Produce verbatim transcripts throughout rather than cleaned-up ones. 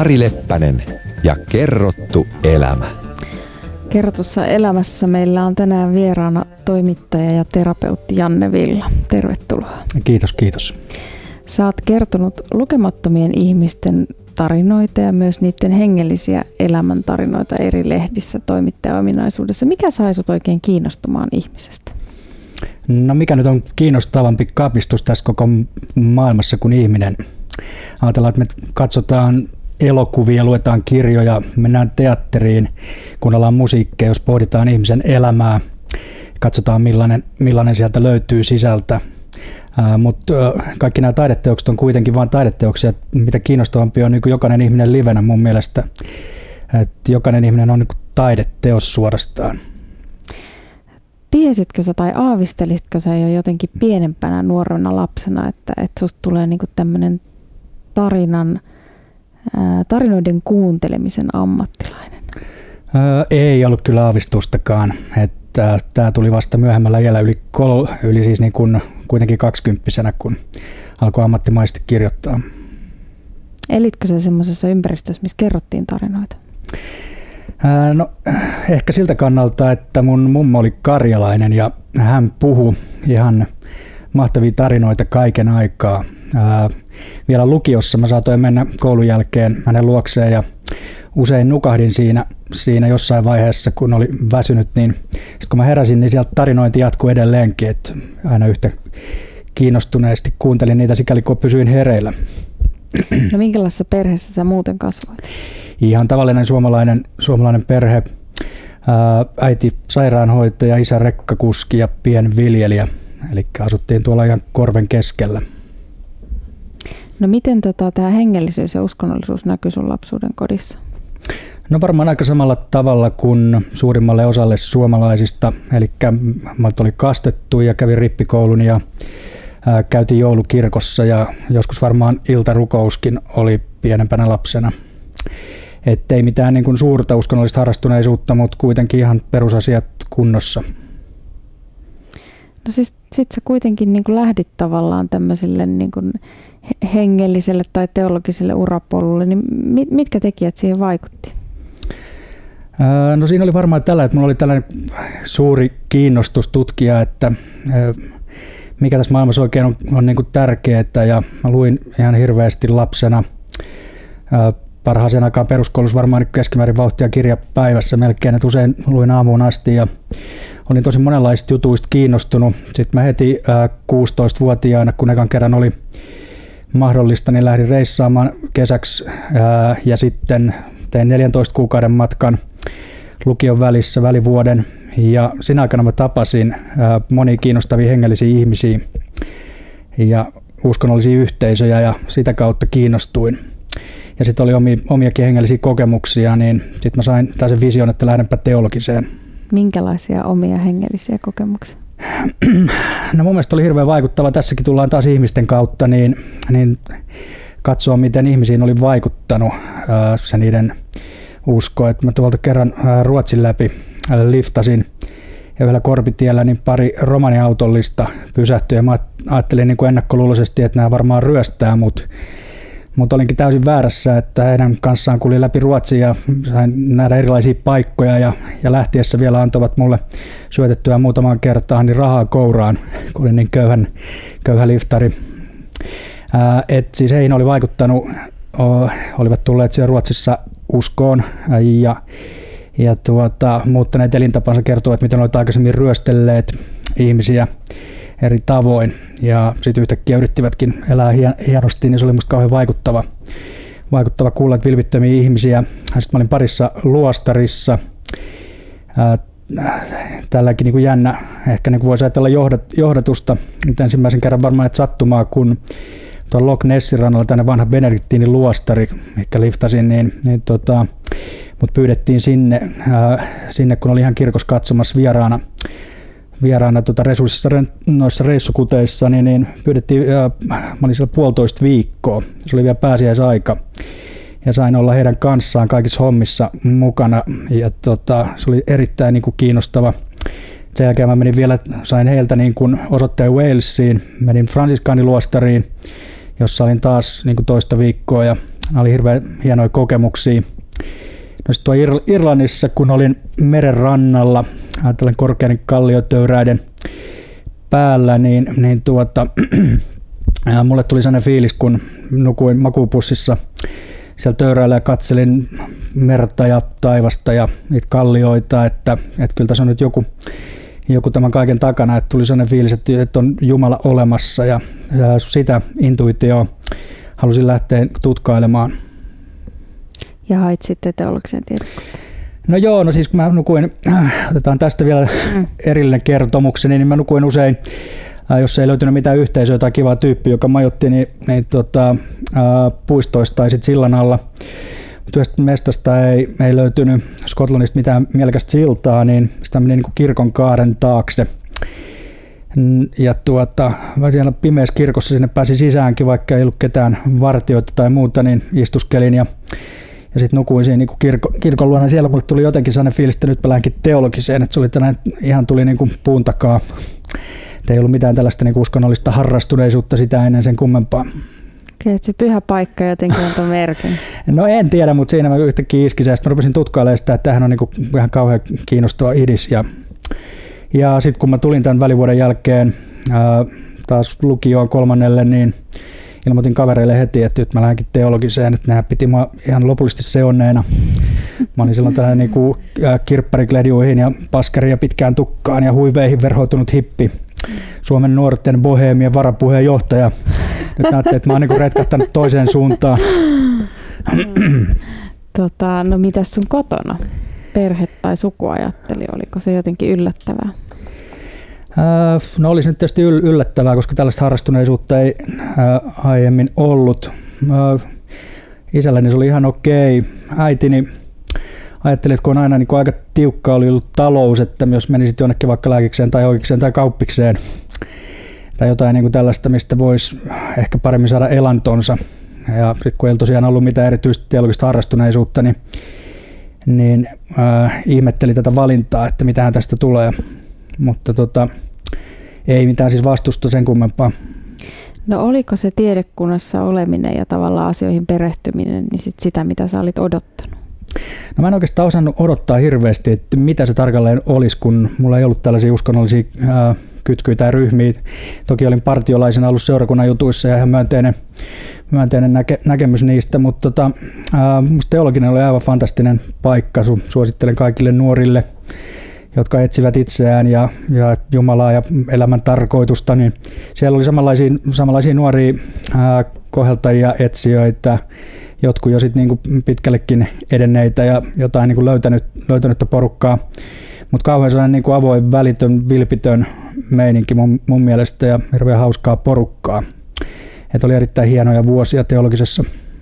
Ari Leppänen ja kerrottu elämä. Kerrotussa elämässä meillä on tänään vieraana toimittaja ja terapeutti Janne Villa. Tervetuloa. Kiitos, kiitos. Sä oot kertonut lukemattomien ihmisten tarinoita ja myös niiden hengellisiä elämäntarinoita eri lehdissä toimittaja-ominaisuudessa. Mikä sai sut oikein kiinnostumaan ihmisestä? No mikä nyt on kiinnostavampi kapistus tässä koko maailmassa kuin ihminen? Ajatellaan, että me katsotaan elokuvia, luetaan kirjoja, mennään teatteriin, kuunnellaan musiikkia, jos pohditaan ihmisen elämää, katsotaan millainen, millainen sieltä löytyy sisältä. Ää, mutta kaikki nämä taideteokset on kuitenkin vain taideteoksia. Mitä kiinnostavampi on niin kuin jokainen ihminen livenä mun mielestä. Että jokainen ihminen on niin kuin taideteos suorastaan. Tiesitkö sä tai aavistelisitkö sä jo jotenkin pienempänä nuorena lapsena, että, että susta tulee niin kuin tämmöinen tarinan, ää, tarinoiden kuuntelemisen ammattilainen? Ää, ei ollut kyllä aavistustakaan. Tämä tuli vasta myöhemmällä iällä yli, kol, yli siis niin kuin kuitenkin kaksikymppisenä, kun alkoi ammattimaisesti kirjoittaa. Elitkö sä semmoisessa ympäristössä, missä kerrottiin tarinoita? Ää, no ehkä siltä kannalta, että mun mummo oli karjalainen ja hän puhui ihan mahtavia tarinoita kaiken aikaa. Ää, vielä lukiossa mä saatoin mennä koulun jälkeen hänen luokseen ja usein nukahdin siinä, siinä jossain vaiheessa, kun oli väsynyt, niin sitten kun mä heräsin, niin sieltä tarinointi jatkui edelleenkin, että aina yhtä kiinnostuneesti kuuntelin niitä sikäli, kun pysyin hereillä. No minkälaisessa perheessä sä muuten kasvoit? Ihan tavallinen suomalainen, suomalainen perhe, ää, äiti sairaanhoitaja, isä rekkakuski ja pienviljelijä, eli asuttiin tuolla ihan korven keskellä. No miten tota, tämä hengellisyys ja uskonnollisuus näkyy sun lapsuuden kodissa? No varmaan aika samalla tavalla kuin suurimmalle osalle suomalaisista. Eli minut oli kastettu ja kävin rippikoulun ja ää, käytiin joulukirkossa ja joskus varmaan iltarukouskin oli pienempänä lapsena. Että ei mitään niin kuin suurta uskonnollista harrastuneisuutta, mutta kuitenkin ihan perusasiat kunnossa. No siis sit sä kuitenkin niin kuin lähdit tavallaan tämmöiselle niin kuin hengelliselle tai teologiselle urapolulle, niin mitkä tekijät siihen vaikutti? No siinä oli varmaan tällä, että minulla oli tällainen suuri kiinnostus tutkia, että mikä tässä maailmassa oikein on, on niin kuin tärkeää, ja mä luin ihan hirveästi lapsena parhaaseen aikaan peruskoulussa varmaan keskimäärin vauhtia kirjapäivässä melkein, että usein luin aamuun asti ja olin tosi monenlaisista jutuista kiinnostunut. Sitten mä heti kuusitoistavuotiaana, kun ekan kerran oli mahdollista, niin lähdin reissaamaan kesäksi ää, ja sitten tein neljäntoista kuukauden matkan lukion välissä välivuoden ja siinä aikana mä tapasin ää, monia kiinnostavia hengellisiä ihmisiä ja uskonnollisia yhteisöjä ja sitä kautta kiinnostuin. Ja sitten oli omia, omiakin hengellisiä kokemuksia, niin sitten mä sain tällaisen vision, että lähdenpä teologiseen. Minkälaisia omia hengellisiä kokemuksia? No mun mielestä oli hirveän vaikuttava. Tässäkin tullaan taas ihmisten kautta, niin, niin katsoa, miten ihmisiin oli vaikuttanut ää, se niiden usko. Et mä tuolta kerran ää, Ruotsin läpi ää, liftasin ja vielä Korpitiellä niin pari romaniautollista pysähtyi. Ja mä ajattelin niin kuin ennakkoluuloisesti, että nämä varmaan ryöstää mut. Mutta olinkin täysin väärässä, että heidän kanssaan kulin läpi Ruotsia ja sain nähdä erilaisia paikkoja ja, ja lähtiessä vielä antoivat mulle syötettyä muutamaan kertaan niin rahaa kouraan, kun olin niin köyhän, köyhä liftari. Ää, et siis heihin oli vaikuttanut, o, olivat tulleet siellä Ruotsissa uskoon ja, ja tuota, muuttaneet elintapansa, kertovat, miten olivat aikaisemmin ryöstelleet ihmisiä eri tavoin ja sitten yhtäkkiä yrittivätkin elää hienosti, niin se oli musta kauhean vaikuttava, vaikuttava kuulla, että vilpittömiä ihmisiä. Sitten mä olin parissa luostarissa. Tälläkin niin kuin jännä, ehkä niin kuin voisi ajatella johdatusta. Nyt ensimmäisen kerran varmaan että sattumaa, kun tuolla Loch Nessin rannalla tänne vanha Benediktiinin luostari, mikä liftasin, niin, niin tota, mut pyydettiin sinne, ää, sinne, kun oli ihan kirkossa katsomassa vieraana. vieraana tuota resurssissa noissa reissukuteissa, niin, niin pyydettiin, ää, mä olin siellä puolitoista viikkoa, se oli vielä pääsiäisaika, ja sain olla heidän kanssaan kaikissa hommissa mukana, ja tota, se oli erittäin niin kuin kiinnostava. Sen jälkeen mä menin vielä, sain heiltä niin kuin osoitteen Walesiin, menin Fransiskaaniluostariin, jossa olin taas niin kuin toista viikkoa, ja nämä oli hirveän hienoja kokemuksia. No sitten tuo Irlannissa, kun olin meren rannalla, ajattelen korkeiden kalliotöyräiden päällä, niin, niin tuota, mulle tuli sellainen fiilis, kun nukuin makuupussissa siellä töyräillä ja katselin merta ja taivasta ja niitä kallioita, että, että kyllä tässä on nyt joku, joku tämän kaiken takana, että tuli sellainen fiilis, että, että on Jumala olemassa ja, ja sitä intuitioa halusin lähteä tutkailemaan. Ja hait sitten teologisen tiedekuntaan. No joo, no siis kun mä nukuin, otetaan tästä vielä mm. erillinen kertomukseni, niin mä nukuin usein, jos ei löytynyt mitään yhteisöä tai kivaa tyyppiä, joka majoitti, niin, niin tota, ää, puistoista tai sitten sillan alla. Mutta yhdestä mestasta ei, ei löytynyt Skotlannista mitään mielekästä siltaa, niin sitä meni niin kuin kirkon kaaren taakse. Ja tuota, siellä pimeässä kirkossa sinne pääsi sisäänkin, vaikka ei ollut ketään vartijoita tai muuta, niin istuskelin ja Ja sitten nukuin siinä niin kirko, kirkon luona. Siellä mulle tuli jotenkin sellainen fiilis, että nyt mä lähdenkin teologiseen. Että se oli tällainen, ihan tuli niin kuin puun takaa. Et ei ollut mitään tällaista niin kuin uskonnollista harrastuneisuutta sitä ennen sen kummempaa. Okei, että se pyhä paikka jotenkin on tuon merkin. No en tiedä, mutta siinä mä yhtäkkiä iskisin. Ja sitten mä rupesin tutkailemaan sitä, että tämähän on niin kuin ihan kauhean kiinnostava idis. Ja, ja sitten kun mä tulin tämän välivuoden jälkeen ää, taas lukioon kolmannelle, niin ilmoitin kavereille heti, että nyt mä lähdenkin teologiseen, että nehän piti mua ihan lopullisesti seonneena. Mä olin silloin tällainen niin kuin kirpparikledjuihin ja paskariin ja pitkään tukkaan ja huiveihin verhoutunut hippi. Suomen nuorten boheemien varapuheenjohtaja. Nyt näytte, että mä oon niin kuin retkahtanut toiseen suuntaan. Tota, no mitäs sun kotona? Perhe tai suku ajatteli, oliko se jotenkin yllättävää? No olisi nyt tietysti yllättävää, koska tällaista harrastuneisuutta ei aiemmin ollut. Isälläni se oli ihan okei. Äitini ajatteli, että kun on aina niin kuin aika tiukka oli ollut talous, että jos menisit jonnekin vaikka lääkikseen tai oikeikseen tai kauppikseen tai jotain niin kuin tällaista, mistä voisi ehkä paremmin saada elantonsa. Ja sitten kun ei ole tosiaan ollut mitään erityistä teologista harrastuneisuutta, niin, niin äh, ihmetteli tätä valintaa, että mitähän tästä tulee. Mutta tota, ei mitään siis vastusta sen kummempaa. No oliko se tiedekunnassa oleminen ja tavallaan asioihin perehtyminen niin sit sitä, mitä sä olit odottanut? No mä en oikeastaan osannut odottaa hirveästi, että mitä se tarkalleen olisi, kun mulla ei ollut tällaisia uskonnollisia ää, kytkyjä tai ryhmiä. Toki olin partiolaisena ollut seurakunnan jutuissa ja ihan myönteinen, myönteinen näke, näkemys niistä, mutta tota, ää, musta teologinen oli aivan fantastinen paikka. Suosittelen kaikille nuorille, jotka etsivät itseään ja, ja Jumalaa ja elämän tarkoitusta, niin siellä oli samanlaisia, samanlaisia nuoria ää, koheltajia, etsijöitä, jotkut jo sit niinku pitkällekin edenneitä ja jotain niinku löytänyt, löytänyttä porukkaa, mutta kauhean sellainen niinku avoin, välitön, vilpitön meininki mun, mun mielestä ja hirveän hauskaa porukkaa. Et oli erittäin hienoja vuosia teologisessa.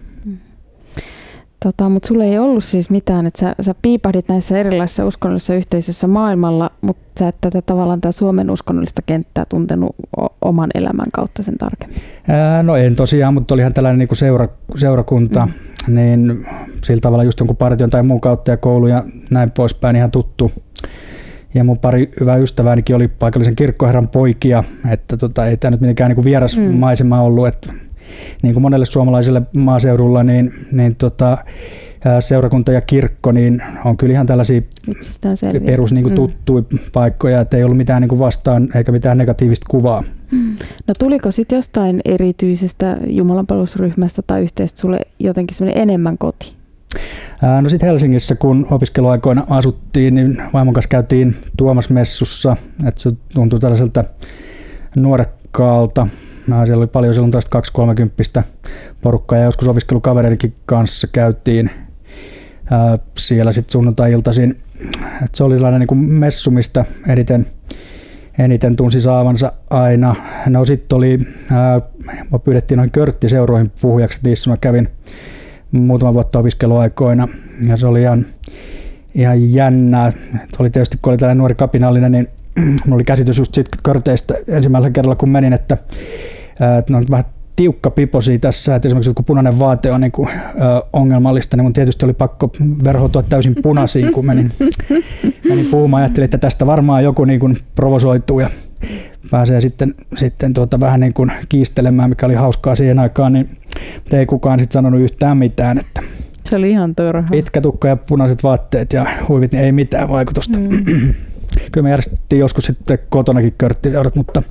Tota, mutta sulla ei ollut siis mitään, että sä, sä piipahdit näissä erilaisissa uskonnollisissa yhteisöissä maailmalla, mutta sä et tätä tavallaan tää Suomen uskonnollista kenttää tuntenut o- oman elämän kautta sen tarkemmin. Ää, no en tosiaan, mutta olihan tällainen niinku seura, seurakunta, mm. niin sillä tavalla just jonkun partion tai muun kautta ja koulu ja näin poispäin ihan tuttu. Ja mun pari hyvää ystäväänikin oli paikallisen kirkkoherran poikia, että tota, ei tämä nyt mitenkään niinku vieras mm. maisema ollut, että niin kuin monelle suomalaiselle maaseudulla, niin, niin tota, seurakunta ja kirkko niin on kyllä ihan tällaisia perus niin kuin tuttuja mm. paikkoja, että ei ollut mitään niin kuin vastaan eikä mitään negatiivista kuvaa. Mm. No tuliko sitten jostain erityisestä jumalanpalvelusryhmästä tai yhteistä sulle jotenkin semmoinen enemmän koti? No sitten Helsingissä, kun opiskeluaikoina asuttiin, niin vaimon kanssa käytiin Tuomas-messussa, että se tuntui tällaiselta nuorekkaalta. No, siellä oli paljon silloin tästä kaksi-kolmekymppistä porukkaa ja joskus opiskelukavereidenkin kanssa käytiin ää, siellä sitten sunnuntai-iltaisin. Et se oli sellainen niin kuin messu, mistä eniten, eniten tunsi saavansa aina. No sitten oli, ää, mä pyydettiin noin körttiseuroihin puhujaksi, niissä mä kävin muutama vuotta opiskeluaikoina ja se oli ihan, ihan jännää. Et oli tietysti, kun oli tällainen nuori kapinallinen, niin mulla oli käsitys just siitä körteistä ensimmäisellä kerralla, kun menin, että, että ne on vähän tiukka piposia tässä, että esimerkiksi kun punainen vaate on niin kuin, ö, ongelmallista, niin mun tietysti oli pakko verhoutua täysin punaisiin, kun menin, menin puhumaan. Ajattelin, että tästä varmaan joku niin kuin provosoituu ja pääsee sitten, sitten tuota vähän niin kuin kiistelemään, mikä oli hauskaa siihen aikaan, niin ei kukaan sitten sanonut yhtään mitään. Että se oli ihan turha. Pitkä tukka ja punaiset vaatteet ja huivit, niin ei mitään vaikutusta. Mm. Kyllä me järjestettiin joskus sitten kotonakin körttiseurot, mutta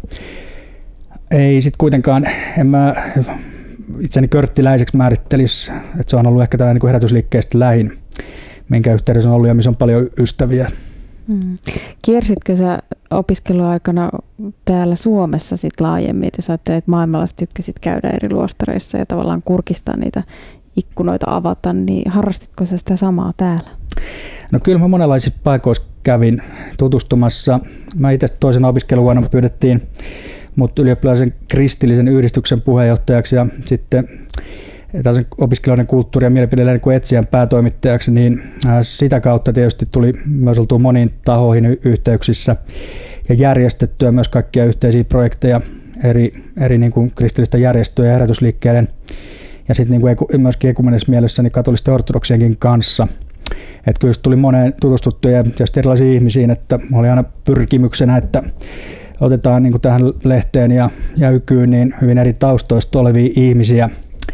ei sitten kuitenkaan, en mä itseni körttiläiseksi määrittelisi, että se on ollut ehkä tällainen niin kuin herätysliikkeestä lähin, minkä yhteydessä on ollut ja missä on paljon ystäviä. Mm. Kiersitkö sä opiskeluaikana täällä Suomessa sit laajemmin, että sä ajattelet, että maailmalla tykkäsit käydä eri luostareissa ja tavallaan kurkistaa niitä ikkunoita avata, niin harrastitko sä sitä samaa täällä? No kyllä mä monenlaisissa paikoissa kävin tutustumassa. Mä itse toisena opiskeluvuonna pyydettiin mut ylioppilaisen kristillisen yhdistyksen puheenjohtajaksi ja sitten tällaisen opiskelijoiden kulttuuri- ja mielipideläinen kuin etsijän päätoimittajaksi, niin sitä kautta tietysti tuli myös oltua moniin tahoihin yhteyksissä ja järjestettyä myös kaikkia yhteisiä projekteja eri, eri niin kuin kristillisten järjestöjen ja herätysliikkeiden ja sitten niin kuin myöskin ekumenisessa mielessä niin katolisten ortodoksienkin kanssa. Että kyllä tuli moneen tutustuttuja ja tietysti erilaisiin ihmisiin, että oli aina pyrkimyksenä, että otetaan niin kuin tähän lehteen ja, ja ykyyn niin hyvin eri taustoista olevia ihmisiä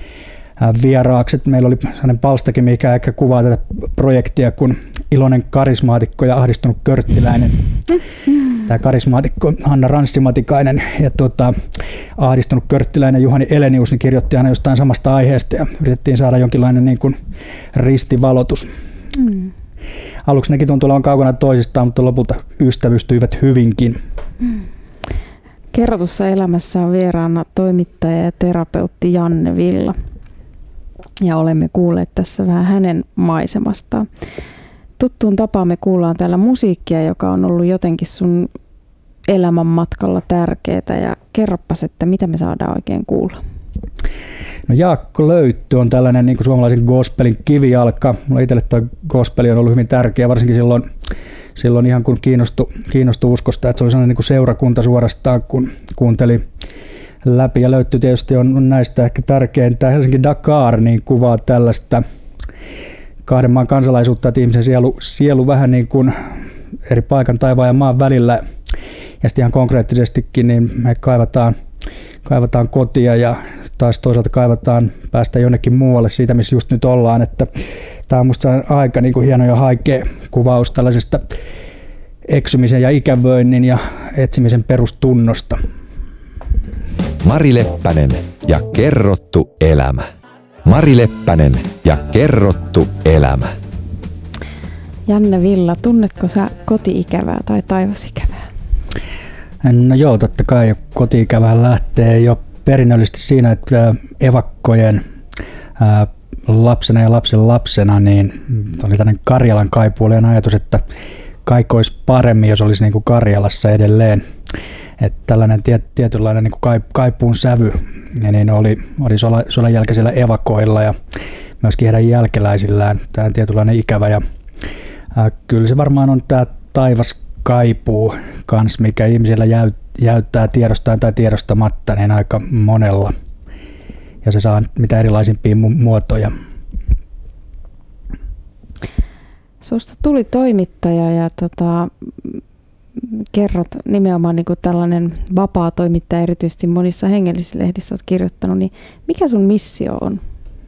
vieraaksi. Meillä oli sellainen palstakin, mikä ehkä kuvaa tätä projektia, kun iloinen karismaatikko ja ahdistunut körttiläinen. Tämä karismaatikko Hanna Ranssimatikainen ja tuota, ahdistunut körttiläinen Juhani Elenius niin kirjoitti aina jostain samasta aiheesta ja yritettiin saada jonkinlainen niin kuin ristivalotus. Mm. Aluksi nekin tuntui olevan kaukana toisistaan, mutta lopulta ystävystyivät hyvinkin. Mm. Kerrotussa elämässä on vieraana toimittaja ja terapeutti Janne Villa. Ja olemme kuulleet tässä vähän hänen maisemastaan. Tuttuun tapaan me kuullaan täällä musiikkia, joka on ollut jotenkin sun elämän matkalla tärkeää. Ja kerropas, että mitä me saadaan oikein kuulla. No Jaakko Löytty on tällainen niin kuin suomalaisen gospelin kivijalka. Mulla itselle tuo gospeli on ollut hyvin tärkeä, varsinkin silloin, silloin ihan kun kiinnostui, kiinnostui uskosta, että se oli sellainen niin kuin seurakunta suorastaan, kun kuunteli läpi. Ja Löytty tietysti on näistä ehkä tärkein. Tämä Helsinki Dakar niin kuvaa tällaista kahden maan kansalaisuutta, että ihmisen sielu, sielu vähän niin kuin eri paikan, taivaan ja maan välillä. Ja sitten ihan konkreettisestikin niin me kaivataan, kaivataan kotia ja taas toisaalta kaivataan päästä jonnekin muualle siitä, missä just nyt ollaan. Että tämä on musta aika niin kuin hieno ja haikea kuvaus tällaisesta eksymisen ja ikävöinnin ja etsimisen perustunnosta. Mari Leppänen ja kerrottu elämä. Mari Leppänen ja kerrottu elämä. Janne Villa, tunnetko sä koti-ikävää tai taivasikävää? No joo, totta kai koti-ikävää lähtee jo perinnöllisesti siinä, että evakkojen ää, lapsena ja lapsen lapsena niin oli tämmöinen Karjalan kaipuolinen ajatus, että kaikki olisi paremmin, jos olisi niin kuin Karjalassa edelleen. Että tällainen tiet, tietynlainen niin kuin kaipuun sävy ja niin oli, oli sodan, sodan jälkeisillä evakoilla ja myöskin heidän jälkeläisillään tämä tietynlainen ikävä. Ja, ää, kyllä se varmaan on tämä taivaskaipuu kans, mikä ihmisillä jäyt, jäyttää tiedostaen tai tiedostamatta niin aika monella. Ja se saa mitä erilaisimpia mu- muotoja. Susta tuli toimittaja ja tota, kerrot nimenomaan niin kuin tällainen vapaa toimittaja, erityisesti monissa hengellisissä lehdissä olet kirjoittanut, niin mikä sun missio on?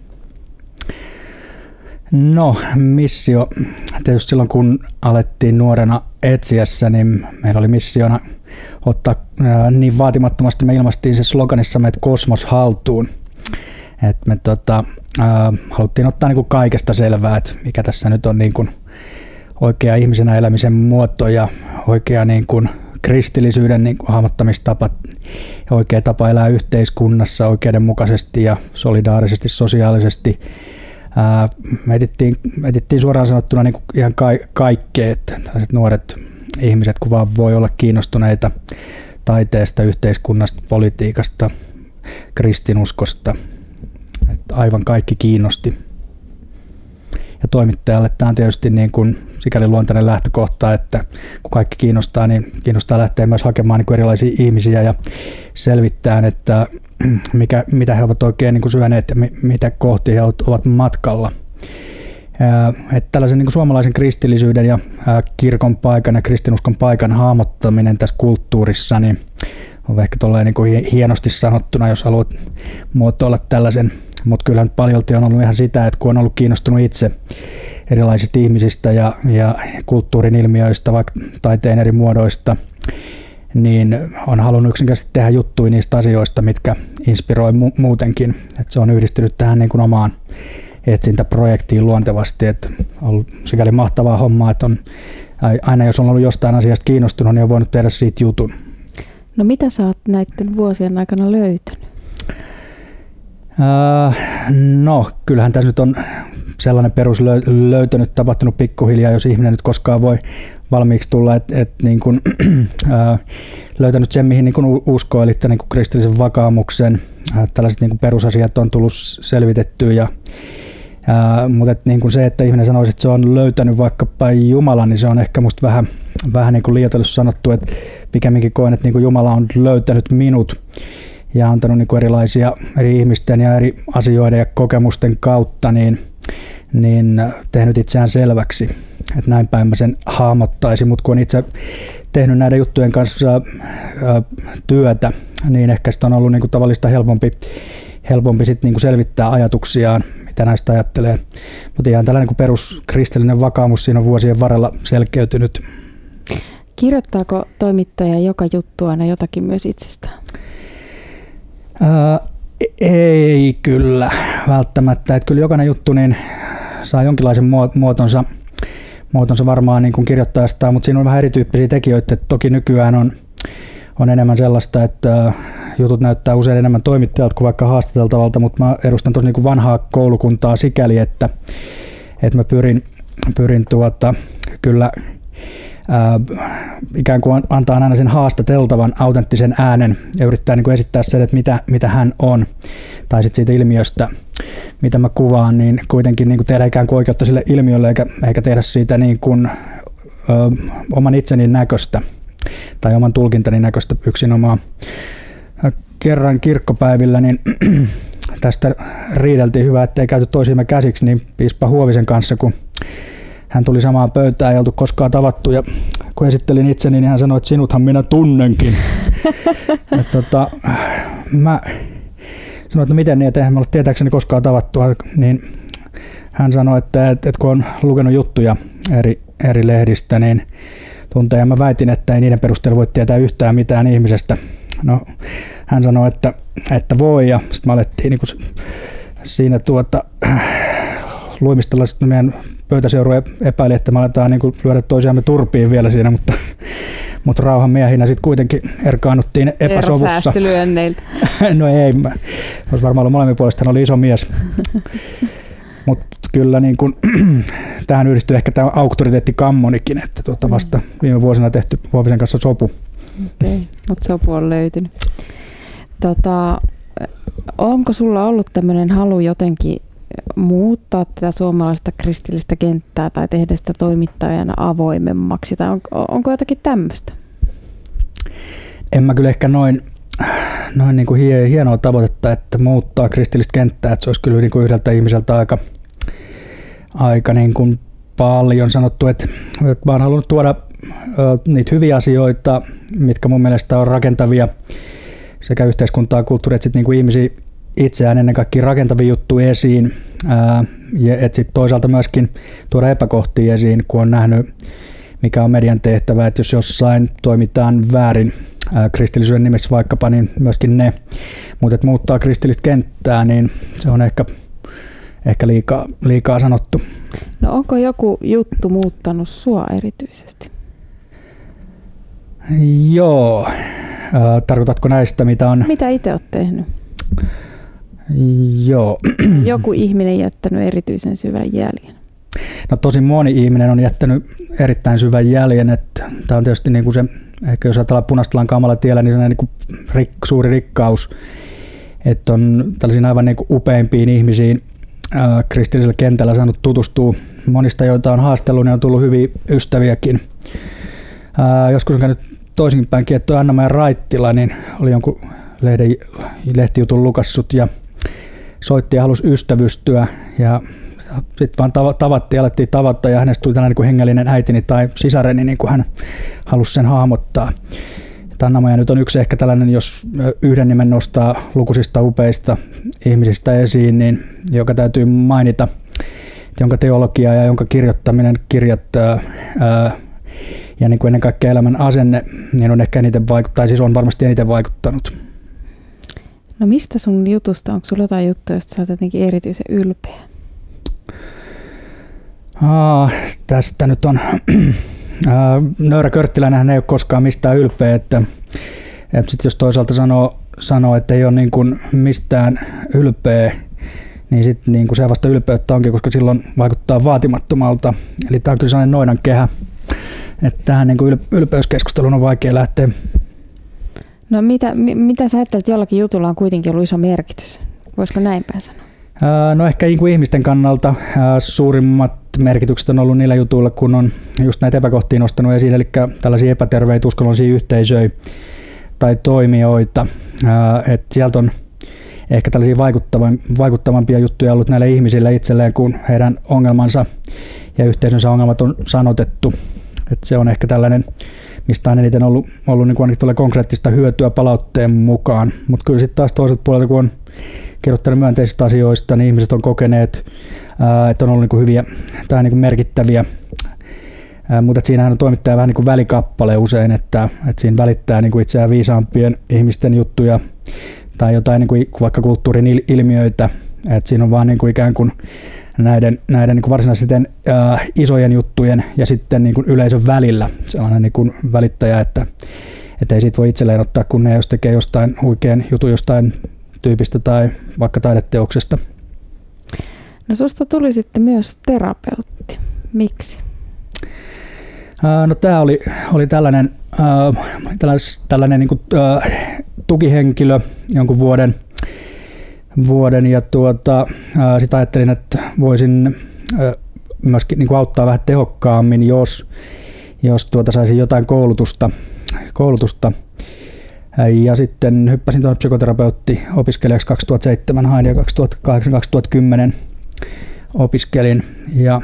No missio, tietysti silloin kun alettiin nuorena etsiessä, niin meillä oli missiona ottaa ää, niin vaatimattomasti, me ilmaistiin se sloganissamme, että kosmos haltuun. Et me tota, ää, haluttiin ottaa niin kuin kaikesta selvää, että mikä tässä nyt on niin kuin oikea ihmisenä elämisen muoto ja oikea niin kuin kristillisyyden niin kuin hahmottamistapa ja oikea tapa elää yhteiskunnassa oikeudenmukaisesti ja solidaarisesti, sosiaalisesti. Ää, me etittiin, etittiin suoraan sanottuna niin kuin ihan ka- kaikkea, että tällaiset nuoret ihmiset, kun vaan voi olla kiinnostuneita taiteesta, yhteiskunnasta, politiikasta, kristinuskosta, että aivan kaikki kiinnosti. Ja toimittajalle tämä on tietysti niin kuin sikäli luontainen lähtökohta, että kun kaikki kiinnostaa, niin kiinnostaa lähteä myös hakemaan niin kuin erilaisia ihmisiä ja selvittää, että mikä, mitä he ovat oikein niin kuin syöneet ja mitä kohti he ovat matkalla. Että tällaisen niin kuin suomalaisen kristillisyyden ja kirkon paikan ja kristinuskon paikan hahmottaminen tässä kulttuurissa niin on ehkä tolleen niin kuin hienosti sanottuna, jos haluat muotoilla tällaisen. Mutta kyllähän paljolti on ollut ihan sitä, että kun on ollut kiinnostunut itse erilaisista ihmisistä ja, ja kulttuurin ilmiöistä, vaikka taiteen eri muodoista, niin on halunnut yksinkertaisesti tehdä juttuja niistä asioista, mitkä inspiroi mu- muutenkin. Et se on yhdistynyt tähän niin kuin omaan etsintäprojektiin luontevasti. Et on ollut sikäli mahtavaa hommaa, että on, aina jos on ollut jostain asiasta kiinnostunut, niin on voinut tehdä siitä jutun. No mitä sä oot näiden vuosien aikana löytänyt? Uh, no, kyllähän tässä nyt on sellainen perus löytänyt, tapahtunut pikkuhiljaa, jos ihminen nyt koskaan voi valmiiksi tulla, että et, niin kun, uh, löytänyt sen, mihin niin kun uskoo, eli niin kun kristillisen vakaumuksen, uh, tällaiset niin kun perusasiat on tullut selvitettyä, ja, uh, mutta et, niin kun se, että ihminen sanoisi, että se on löytänyt vaikkapa Jumalan, niin se on ehkä musta vähän, vähän niin kuin liioitellusti sanottu, että pikemminkin koen, että niin kun Jumala on löytänyt minut, ja antanut niin kuin erilaisia eri ihmisten ja eri asioiden ja kokemusten kautta niin, niin tehnyt itseään selväksi, että näin päin mä sen hahmottaisin, mutta kun on itse tehnyt näiden juttujen kanssa ää, työtä, niin ehkä sitä on ollut niin kuin tavallista helpompi, helpompi sit niin kuin selvittää ajatuksiaan, mitä näistä ajattelee. Mutta ihan tällainen niin kuin peruskristillinen vakaumus siinä on vuosien varrella selkeytynyt. Kirjoittaako toimittaja joka juttu aina jotakin myös itsestään? Ää, ei kyllä välttämättä. Että kyllä jokainen juttu niin saa jonkinlaisen muotonsa, muotonsa varmaan niin kuin kirjoittajastaan, mutta siinä on vähän erityyppisiä tekijöitä. Että toki nykyään on, on enemmän sellaista, että jutut näyttää usein enemmän toimittajalta kuin vaikka haastateltavalta, mutta mä edustan tosi niin kuin vanhaa koulukuntaa sikäli, että, että mä pyrin, pyrin tuota, kyllä Äh, ikään kuin antaa aina sen haastateltavan autenttisen äänen ja yrittää niin kuin esittää sen, että mitä, mitä hän on, tai sitten siitä ilmiöstä, mitä mä kuvaan, niin kuitenkin niin kuin tehdä ikään kuin oikeutta sille ilmiölle, eikä, eikä tehdä siitä niin kuin, ö, oman itseni näköistä tai oman tulkintani näköistä yksinomaan. Kerran kirkkopäivillä niin tästä riideltiin, hyvä, ettei käyty toisiimme käsiksi, niin piispa Huovisen kanssa, kun hän tuli samaan pöytään, ei oltu koskaan tavattu, ja kun esittelin itseni, niin hän sanoi, että sinuthan minä tunnenkin. ja, tota, mä sanoin, että no miten niin, että eihän me ole tietääkseni koskaan tavattu, niin hän sanoi, että, että, että kun on lukenut juttuja eri, eri lehdistä, niin tuntee, ja mä väitin, että ei niiden perusteella voi tietää yhtään mitään ihmisestä. No, hän sanoi, että, että voi, ja sitten me alettiin niin kuin siinä tuota, luimistella meidän pöytäseuroja epäili, että me aletaan niin kuin lyödä toisiamme turpiin vielä siinä, mutta, mutta rauhan miehinä sitten kuitenkin erkaannuttiin epäsovussa. Eero säästylyönneiltä. No ei, mä, olisi varmaan ollut molemmin puolesta, hän oli iso mies. Mutta kyllä niin kuin, tähän yhdistyy ehkä tämä auktoriteettikammonikin, että tuota vasta viime vuosina tehty Huovisen kanssa sopu. Okei, okay, mutta sopu on löytynyt. Tota, onko sulla ollut tämmöinen halu jotenkin muuttaa tätä suomalaista kristillistä kenttää tai tehdä sitä toimittajana avoimemmaksi, tai on, onko jotakin tämmöistä? En mä kyllä ehkä noin, noin niin kuin hienoa tavoitetta, että muuttaa kristillistä kenttää, että se olisi kyllä niin kuin yhdeltä ihmiseltä aika, aika niin kuin paljon sanottu, että, että mä oon halunnut tuoda niitä hyviä asioita, mitkä mun mielestä on rakentavia sekä yhteiskuntaa, kulttuuria, että sitten niin kuin ihmisiä itseään ennen kaikkea rakentavia juttuja esiin, ää, ja että sitten toisaalta myöskin tuoda epäkohtia esiin, kun on nähnyt, mikä on median tehtävä, että jos jossain toimitaan väärin ää, kristillisyyden nimessä vaikkapa, niin myöskin ne, mutta että muuttaa kristillistä kenttää, niin se on ehkä, ehkä liikaa, liikaa sanottu. No onko joku juttu muuttanut sua erityisesti? Joo. Ää, tarkoitatko näistä, mitä on? Mitä itse olet tehnyt? Joo. Joku ihminen jättänyt erityisen syvän jäljen. No tosi moni ihminen on jättänyt erittäin syvän jäljen, että tämä on tietysti niin kuin se, ehkä jos ajatellaan punaista lankaa omalla tiellä, niin se on niin kuin rik, suuri rikkaus, että on tällaisiin aivan niin kuin upeimpiin ihmisiin ää, kristillisellä kentällä saanut tutustua. Monista, joita on haastellut, niin on tullut hyviä ystäviäkin. Ää, joskus on käynyt toisinpäinkin, että tuo Anna-Maja Raittila niin oli jonkun lehden, lehtijutun lukassut ja soitti ja halusi ystävystyä, ja sitten vaan tavattiin, alettiin tavata ja hänestä tuli tällainen niin kuin hengellinen äitini tai sisareni, niin kuin hän halusi sen hahmottaa. Anna-Maja nyt on yksi ehkä tällainen, jos yhden nimen nostaa lukuisista upeista ihmisistä esiin, niin joka täytyy mainita, jonka teologia ja jonka kirjoittaminen, kirjat ää, ja niin kuin ennen kaikkea elämän asenne, niin on ehkä eniten vaikuttanut, tai siis on varmasti eniten vaikuttanut. No mistä sun jutusta, onko sulla jotain juttuja, josta sä oot jotenkin erityisen ylpeä? Aa, tästä nyt on... Nöyrä Körttiläinenhän ei ole koskaan mistään ylpeä, että, että sit jos toisaalta sanoo, sanoo, että ei ole niin kuin mistään ylpeä, niin sitten niin kuin se vasta ylpeyttä onkin, koska silloin vaikuttaa vaatimattomalta. Eli tämä on kyllä sellainen noidan kehä, että tähän niin kuin ylpeyskeskusteluun on vaikea lähteä. No mitä, mitä sä ajattelet, että jollakin jutulla on kuitenkin ollut iso merkitys? Voisiko näin päin sanoa? No ehkä niin kuin ihmisten kannalta suurimmat merkitykset on ollut niillä jutuilla, kun on just näitä epäkohtia nostanut esiin, eli tällaisia epäterveitä uskonnollisia yhteisöjä tai toimijoita. Et sieltä on ehkä tällaisia vaikuttavampia juttuja ollut näille ihmisille itselleen, kun heidän ongelmansa ja yhteisönsä ongelmat on sanotettu. Et se on ehkä tällainen, mistä on eniten ollut, ollut niin kuin konkreettista hyötyä palautteen mukaan. Mutta kyllä sitten taas toiselta puolelta, kun on kirjoittanut myönteisistä asioista, niin ihmiset on kokeneet, ää, että on ollut niin kuin hyviä tai niin kuin merkittäviä. Ää, mutta siinähän on toimittaja vähän niin kuin välikappale usein, että, että siinä välittää niin kuin itseään viisaampien ihmisten juttuja tai jotain niin kuin vaikka kulttuurin ilmiöitä. Että siinä on vaan niin kuin ikään kuin näiden, näiden niin kuin varsinaisten ää, isojen juttujen ja sitten niin kuin yleisön välillä sellainen niin kuin välittäjä, että, että ei siitä voi itselleen ottaa kunnia, jos tekee jostain huikean jutun jostain tyypistä tai vaikka taideteoksesta. No susta tuli sitten myös terapeutti. Miksi? Ää, no tämä oli, oli tällainen, ää, tällainen, tällainen niin kuin, ää, tukihenkilö jonkun vuoden, vuoden ja tuota, sitten ajattelin, että voisin ää, myöskin niin kuin auttaa vähän tehokkaammin, jos, jos tuota saisin jotain koulutusta, koulutusta. Ja sitten hyppäsin tuonne psykoterapeutti-opiskelijaksi kaksituhattaseitsemän, hain ja kaksituhattakahdeksan kaksituhattakymmenen opiskelin. Ja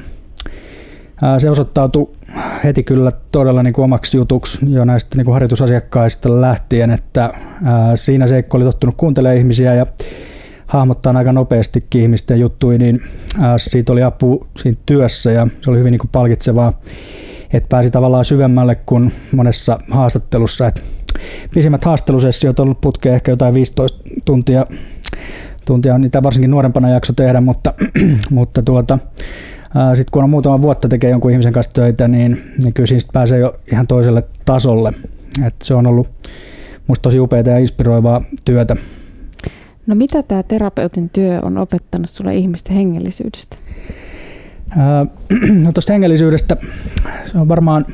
se osoittautui heti kyllä todella niin kuin omaksi jutuksi jo näistä niin kuin harjoitusasiakkaista lähtien, että siinä se oli tottunut kuuntelemaan ihmisiä ja hahmottaa aika nopeastikin ihmisten juttuja, niin siitä oli apu siinä työssä ja se oli hyvin niin kuin palkitsevaa, että pääsi tavallaan syvemmälle kuin monessa haastattelussa. Että pisimmät haastattelusessiot on ollut putkeen ehkä jotain viisitoista tuntia, tuntia on niitä varsinkin nuorempana jakso tehdä, mutta, mutta tuota, sitten kun on muutama vuotta tekee jonkun ihmisen kanssa töitä, niin, niin kyllä siitä pääsee jo ihan toiselle tasolle. Et se on ollut musta tosi upeaa ja inspiroivaa työtä. No mitä tämä terapeutin työ on opettanut sulle ihmisten hengellisyydestä? Ää, no tuosta hengellisyydestä se on varmaan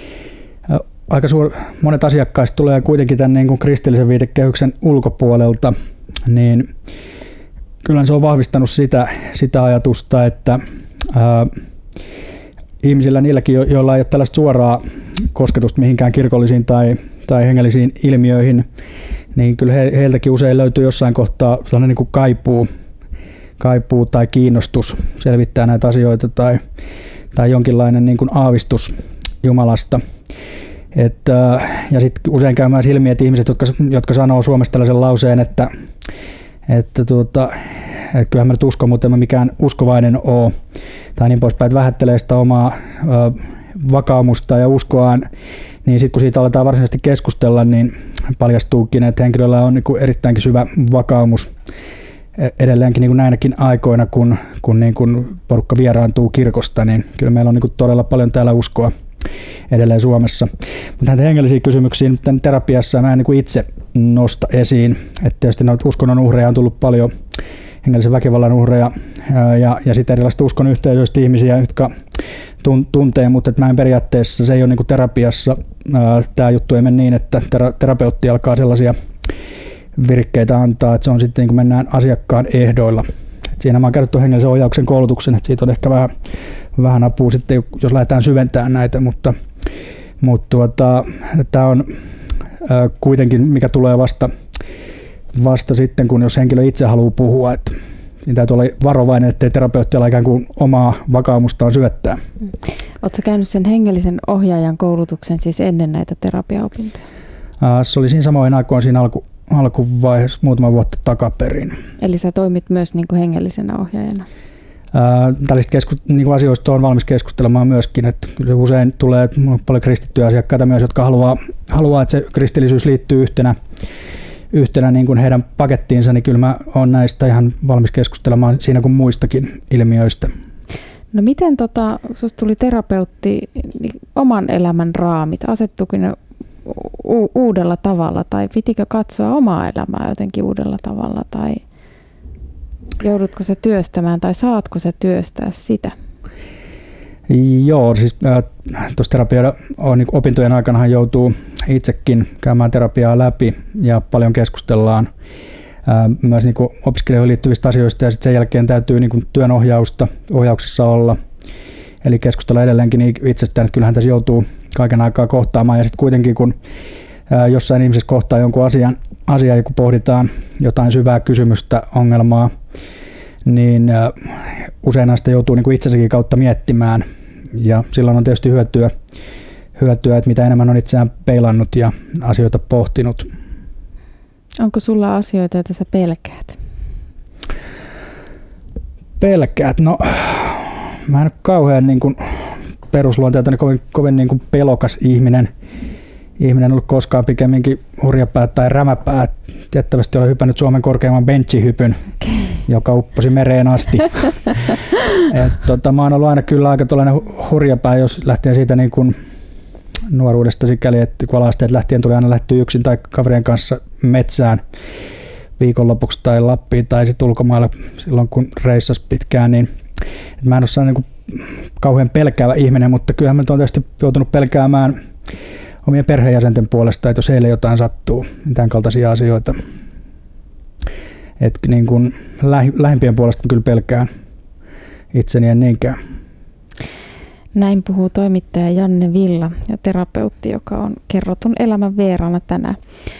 aika suur, monet asiakkaista tulee kuitenkin tämän niin kuin kristillisen viitekehyksen ulkopuolelta, niin kyllä se on vahvistanut sitä, sitä ajatusta, että ää, ihmisillä, niilläkin, jo, joilla ei ole tällaista suoraa kosketusta mihinkään kirkollisiin tai, tai hengellisiin ilmiöihin, niin kyllä he, heiltäkin usein löytyy jossain kohtaa sellainen niin kuin kaipuu, kaipuu tai kiinnostus selvittää näitä asioita tai, tai jonkinlainen niin kuin aavistus Jumalasta. Et, ja sitten usein käy myös ilmi, että ihmiset, jotka, jotka sanoo Suomessa tällaisen lauseen, että, että tuota, et kyllähän mä nyt uskon, mutta en mä mikään uskovainen ole, tai niin poispäin, että vähättelee sitä omaa ö, vakaumusta ja uskoaan, niin sitten kun siitä aletaan varsinaisesti keskustella, niin paljastuukin, että henkilöllä on niin kuin erittäinkin syvä vakaumus edelleenkin niin kuin näinäkin aikoina, kun, kun niin kuin porukka vieraantuu kirkosta, niin kyllä meillä on niin kuin todella paljon täällä uskoa edelleen Suomessa. Mutta näitä hengellisiä kysymyksiä nyt terapiassa mä en niin kuin itse nosta esiin. Että tietysti noita uskonnon uhreja on tullut paljon, hengellisen väkivallan uhreja ja, ja sitten erilaisista uskon yhteisöistä ihmisiä, jotka tun, tuntee, mutta että mä en periaatteessa, se ei ole niin kuin terapiassa, tämä juttu ei mene niin, että tera, terapeutti alkaa sellaisia virkkeitä antaa, että se on sitten niin kuin mennään asiakkaan ehdoilla. Et siinä mä oon käynyt tuon hengellisen ohjauksen koulutuksen, että siitä on ehkä vähän, vähän apua sitten, jos lähdetään syventämään näitä, mutta, mutta tuota, tämä on ää, kuitenkin, mikä tulee vasta, vasta sitten, kun jos henkilö itse haluaa puhua, että Niin täytyy olla varovainen, ettei terapeutti ole ikään kuin omaa vakaumustaan syöttää. Mm. Oletko käynyt sen hengellisen ohjaajan koulutuksen siis ennen näitä terapiaopintoja? Se oli siinä samoin aikoin siinä alku, alkuvaiheessa muutama vuotta takaperin. Eli sä toimit myös niin kuin hengellisenä ohjaajana? Ää, tällaisista kesku- niin kuin asioista on valmis keskustelemaan myöskin. Että kyllä usein tulee paljon kristittyjä asiakkaita myös, jotka haluaa, haluaa että se kristillisyys liittyy yhtenä, yhtenä niin kuin heidän pakettiinsa, niin kyllä mä oon näistä ihan valmis keskustelemaan siinä kuin muistakin ilmiöistä. No miten tota, susta tuli terapeutti niin oman elämän raamit? Asettuiko ne u- uudella tavalla tai pitikö katsoa omaa elämää jotenkin uudella tavalla tai joudutko sä työstämään tai saatko sä työstää sitä? Joo, siis äh, tuossa terapia on, niin opintojen aikanahan joutuu itsekin käymään terapiaa läpi ja paljon keskustellaan äh, myös niin opiskelijoihin liittyvistä asioista ja sitten sen jälkeen täytyy niin työnohjausta ohjauksessa olla. Eli keskustella edelleenkin itsestään, että kyllähän tässä joutuu kaiken aikaa kohtaamaan ja sitten kuitenkin kun äh, jossain ihmisessä kohtaa jonkun asian, asian kun pohditaan jotain syvää kysymystä, ongelmaa, niin äh, usein näistä joutuu niin kuin itsensäkin kautta miettimään ja silloin on tietysti hyötyä, hyötyä, että mitä enemmän on itseään peilannut ja asioita pohtinut. Onko sulla asioita, joita sä pelkäät? Pelkäät? No mä en ole kauhean niin kuin perusluonteeltani kovin, kovin niin kuin pelokas ihminen. Ihminen on ollut koskaan pikemminkin hurjapäät tai rämäpäät. Tiettävästi olen hypännyt Suomen korkeimman benchihypyn, joka upposi mereen asti. Et, tota, mä oon ollut aina kyllä aika tuollainen hurjapää, jos lähtien siitä niin kuin nuoruudesta sikäli, että kun ala-asteet lähtien tuli aina lähtyä yksin tai kaverien kanssa metsään viikonlopuksi tai Lappiin tai sitten ulkomailla silloin kun reissas pitkään, niin mä en ole sellainen niin kuin kauhean pelkäävä ihminen, mutta kyllähän mä oon tietysti joutunut pelkäämään omien perheenjäsenten puolesta, että jos heille jotain sattuu, niin tämän kaltaisia asioita. Et niin kuin lähi, lähimpien puolesta kyllä pelkään itseni en niinkään. Näin puhuu toimittaja Janne Villa ja terapeutti, joka on kerrotun elämän vieraana tänään.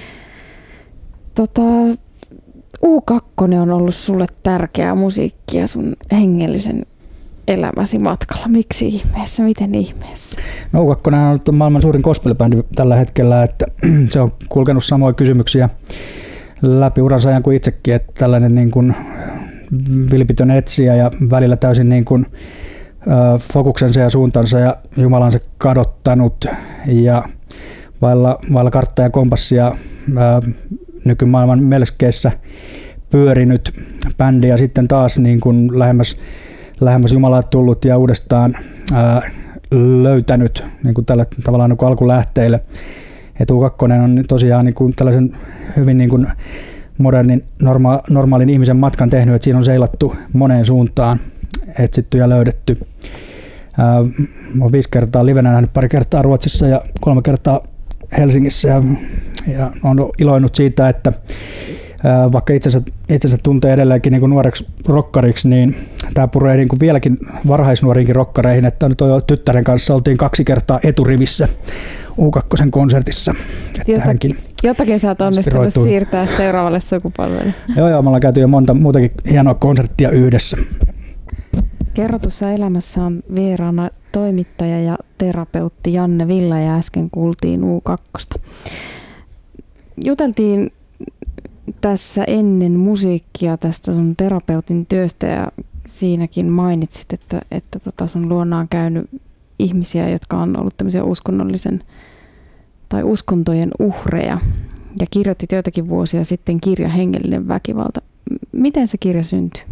Tota, U kaksi on ollut sulle tärkeää musiikkia sun hengellisen elämäsi matkalla. Miksi ihmeessä? Miten ihmeessä? No U kaksi on ollut maailman suurin gospelbändi tällä hetkellä, että se on kulkenut samoja kysymyksiä läpi uransa ajan kuin itsekin, että tällainen niin kuin vilpitön etsiä ja välillä täysin niin kuin fokuksensa ja suuntansa ja Jumalansa kadottanut ja vailla, vailla karttaa ja kompassia ää, nykymaailman melskeissä pyörinyt bändi ja sitten taas niin kuin lähemmäs, lähemmäs Jumalaa tullut ja uudestaan ää, löytänyt niin kuin tällä tavallaan niin kuin alkulähteille. Et U kaksi on tosiaan niin kuin tällaisen hyvin niin kuin modernin norma- normaalin ihmisen matkan tehnyt, että siinä on seilattu moneen suuntaan, etsitty ja löydetty. Ää, olen viisi kertaa livenä nähnyt, pari kertaa Ruotsissa ja kolme kertaa Helsingissä ja, ja olen iloinut siitä, että ää, vaikka itsensä, itsensä tuntee edelleenkin niin kuin nuoreksi rokkariksi, niin tämä puree niin kuin vieläkin varhaisnuoriinkin rokkareihin, että nyt jo tyttären kanssa oltiin kaksi kertaa eturivissä U kaksi konsertissa. Jota, jotakin sä oot onnistunut siirtää seuraavalle sukupolvelle. Joo, joo, me ollaan käyty jo monta muutakin hienoa konserttia yhdessä. Kerrotussa elämässä on vieraana toimittaja ja terapeutti Janne Villa ja äsken kuultiin U kaksi. Juteltiin tässä ennen musiikkia tästä sun terapeutin työstä ja siinäkin mainitsit, että, että tota sun luona on käynyt ihmisiä, jotka on ollut tämmöisiä uskonnollisen tai uskontojen uhreja ja kirjoitit joitakin vuosia sitten kirja Hengellinen väkivalta. Miten se kirja syntyi?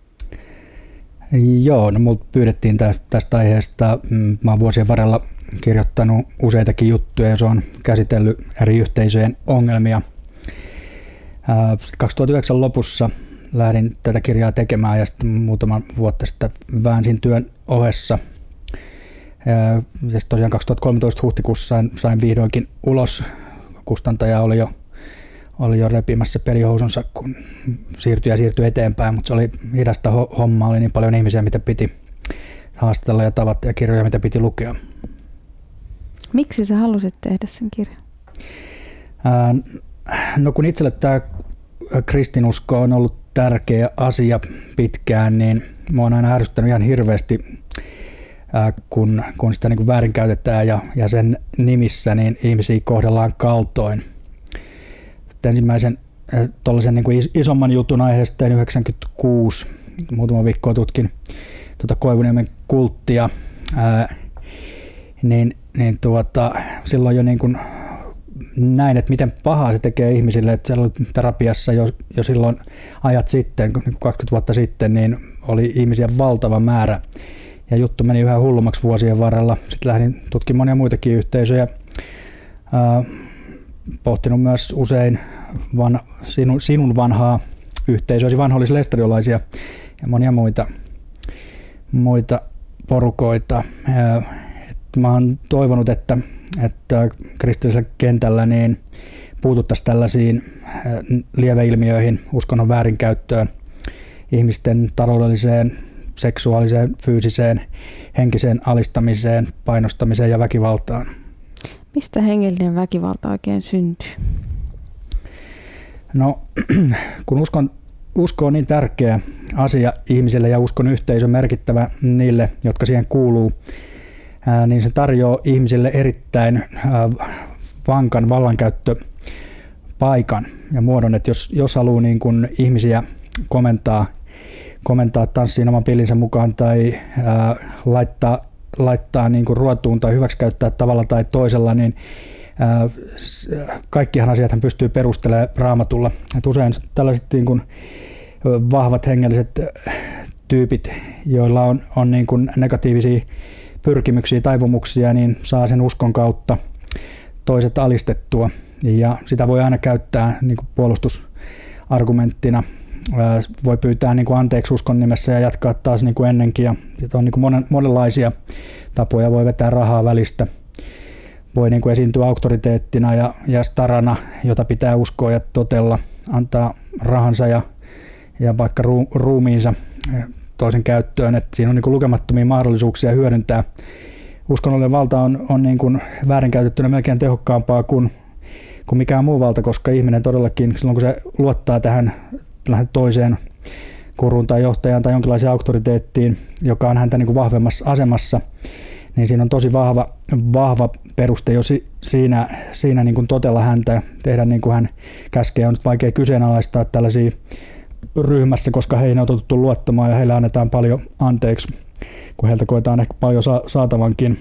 Joo, no multa pyydettiin tästä aiheesta. Mä oon vuosien varrella kirjoittanut useitakin juttuja ja se on käsitellyt eri yhteisöjen ongelmia. kaksituhattayhdeksän lopussa lähdin tätä kirjaa tekemään ja sitten muutaman vuotta sitten väänsin työn ohessa. Ja tosiaan kaksituhattakolmetoista huhtikuussa sain, sain vihdoinkin ulos. Kustantaja oli jo, oli jo repimässä pelihousunsa, kun siirtyi ja siirtyi eteenpäin, mutta se oli hidasta hommaa, oli niin paljon ihmisiä, mitä piti haastatella ja tavata ja kirjoja, mitä piti lukea. Miksi sä halusit tehdä sen kirjan? Ää, no kun itselle tämä kristinusko on ollut tärkeä asia pitkään, niin mua on aina ärsyttänyt ihan hirveästi, ää, kun, kun sitä niin kuin väärinkäytetään ja, ja sen nimissä niin ihmisiä kohdellaan kaltoin. Ensimmäisen tuollaisen niin kuin isomman jutun aiheesta tein yhdeksänkymmentäkuusi, muutama viikkoa tutkin tuota Koivuniemen kulttia, ää, niin, niin tuota, silloin jo niin kuin näin, että miten pahaa se tekee ihmisille, että siellä oli terapiassa jo, jo silloin ajat sitten, kaksikymmentä vuotta sitten, niin oli ihmisiä valtava määrä ja juttu meni yhä hullummaksi vuosien varrella. Sitten lähdin tutkimaan monia muitakin yhteisöjä, ää, pohtinut myös usein van, sinun, sinun vanhaa yhteisöäsi, vanhollislestariolaisia ja monia muita, muita porukoita. Ää, Mä oon toivonut, että, että kristillisellä kentällä niin puututtaisiin tällaisiin lieveilmiöihin, uskonnon väärinkäyttöön, ihmisten taloudelliseen, seksuaaliseen, fyysiseen, henkiseen alistamiseen, painostamiseen ja väkivaltaan. Mistä hengellinen väkivalta oikein syntyy? No, kun uskon, usko on niin tärkeä asia ihmisille ja uskon yhteisö merkittävä niille, jotka siihen kuuluu, Ää, niin se tarjoaa ihmisille erittäin ää, vankan vallankäyttöpaikan ja muodon, että jos, jos haluaa niin kun ihmisiä komentaa, komentaa tanssiin oman pillinsä mukaan tai ää, laittaa, laittaa niin kun ruotuun tai hyväksikäyttää tavalla tai toisella, niin ää, kaikkihan asiat hän pystyy perustelemaan Raamatulla. Et usein tällaiset niin kun vahvat hengelliset tyypit, joilla on, on niin kun negatiivisia pyrkimyksiä, taipumuksia, niin saa sen uskon kautta toiset alistettua. Ja sitä voi aina käyttää niin kuin puolustusargumenttina. Voi pyytää niin kuin anteeksi uskon nimessä ja jatkaa taas niin kuin ennenkin. Ja on niin kuin monen, monenlaisia tapoja. Voi vetää rahaa välistä. Voi niin kuin esiintyä auktoriteettina ja, ja starana, jota pitää uskoa ja totella. Antaa rahansa ja, ja vaikka ru, ruumiinsa toisen käyttöön, että siinä on niin kuin lukemattomia mahdollisuuksia hyödyntää. Uskonnollinen valta on, on niin kuin väärinkäytettynä melkein tehokkaampaa kuin, kuin mikään muu valta, koska ihminen todellakin silloin kun se luottaa tähän toiseen kuruun tai johtajaan tai jonkinlaiseen auktoriteettiin, joka on häntä niin kuin vahvemmassa asemassa, niin siinä on tosi vahva, vahva peruste jo si, siinä, siinä niin kuin totella häntä, tehdä niin kuin hän käskee. On nyt vaikea kyseenalaistaa tällaisia ryhmässä, koska heihin on totuttu luottamaan ja heille annetaan paljon anteeksi, kun heiltä koetaan ehkä paljon saatavankin.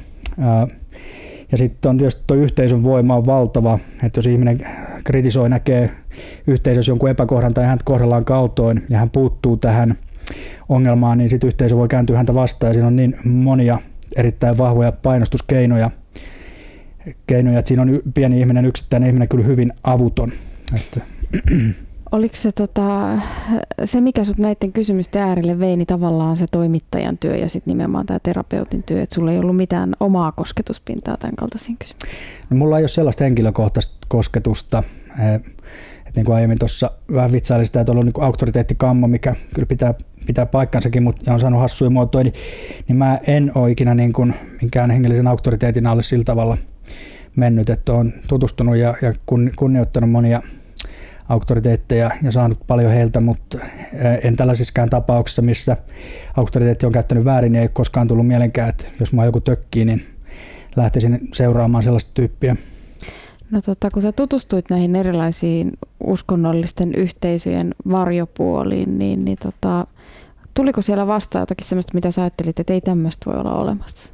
Ja sitten on tietysti tuo yhteisön voima on valtava, että jos ihminen kritisoi, näkee yhteisössä jonkun epäkohdan tai häntä kohdellaan kaltoin ja hän puuttuu tähän ongelmaan, niin sitten yhteisö voi kääntyä häntä vastaan ja siinä on niin monia erittäin vahvoja painostuskeinoja, keinoja, että siinä on pieni ihminen, yksittäinen ihminen kyllä hyvin avuton. Että Oliko se, tota, se, mikä sut näiden kysymysten äärelle vei, niin tavallaan se toimittajan työ ja sitten nimenomaan tämä terapeutin työ, että sulla ei ollut mitään omaa kosketuspintaa tämän kaltaisiin kysymyksiin? No, mulla ei ole sellaista henkilökohtaista kosketusta. Et niin kuin aiemmin tuossa vähän vitsailin sitä, että on ollut niin kuin auktoriteettikammo, mikä kyllä pitää, pitää paikkansakin, mutta ja on saanut hassuja muotoja, niin, niin mä en ole ikinä niin kuin minkään hengellisen auktoriteetin alle sillä tavalla mennyt, että olen tutustunut ja, ja kunnioittanut monia auktoriteetteja ja saanut paljon heiltä, mutta en tällaisissakaan tapauksissa, missä auktoriteetti on käyttänyt väärin, niin ei ole koskaan tullut mielenkään, että jos mä joku tökkii, niin lähtisin seuraamaan sellaista tyyppiä. No tota, kun sä tutustuit näihin erilaisiin uskonnollisten yhteisöjen varjopuoliin, niin, niin tota, tuliko siellä vastaan jotakin sellaista, mitä sä ajattelit, että ei tämmöistä voi olla olemassa?